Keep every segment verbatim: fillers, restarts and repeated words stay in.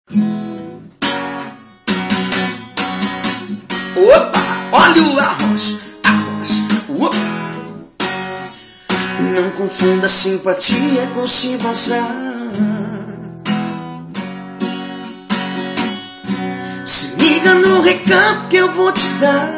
Opa, olha o arroz, arroz, opa. Não confunda simpatia com se vazar. Se liga no recado que eu vou te dar.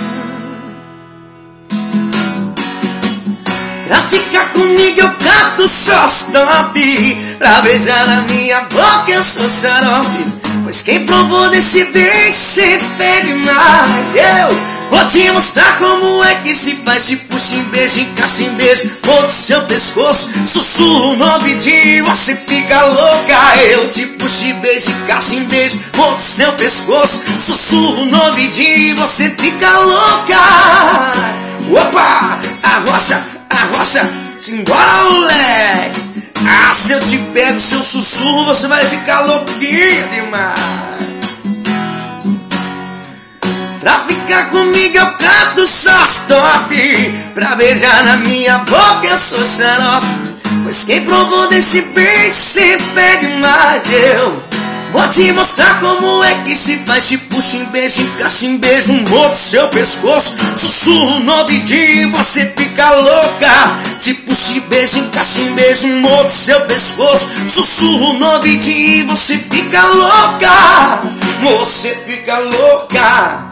Pra ficar comigo eu canto só stop. Pra beijar na minha boca eu sou xarope. Pois quem provou desse beijo sempre pede mais. Eu vou te mostrar como é que se faz. Se puxa em beijo, encaixa em beijo, mordo seu pescoço, sussurro no ouvidinho, você fica louca. Eu te puxo e beijo, encaixa em beijo, mordo seu pescoço, sussurro no ouvidinho, você fica louca. Opa, arrocha, arrocha, simbora moleque. Ah, se eu te pego seu sussurro, você vai ficar louquinha demais. Pra ficar comigo eu canto só stop. Pra beijar na minha boca eu sou xarope. Pois quem provou desse beijo sempre pede mais. Eu vou te mostrar como é que se faz. Te puxo em beijo, encaixa em beijo, mordo seu pescoço, sussurro no ouvidinho, você fica louca. Te puxo em beijo, encaixa em beijo, mordo seu pescoço, sussurro no ouvidinho, você fica louca. Você fica louca.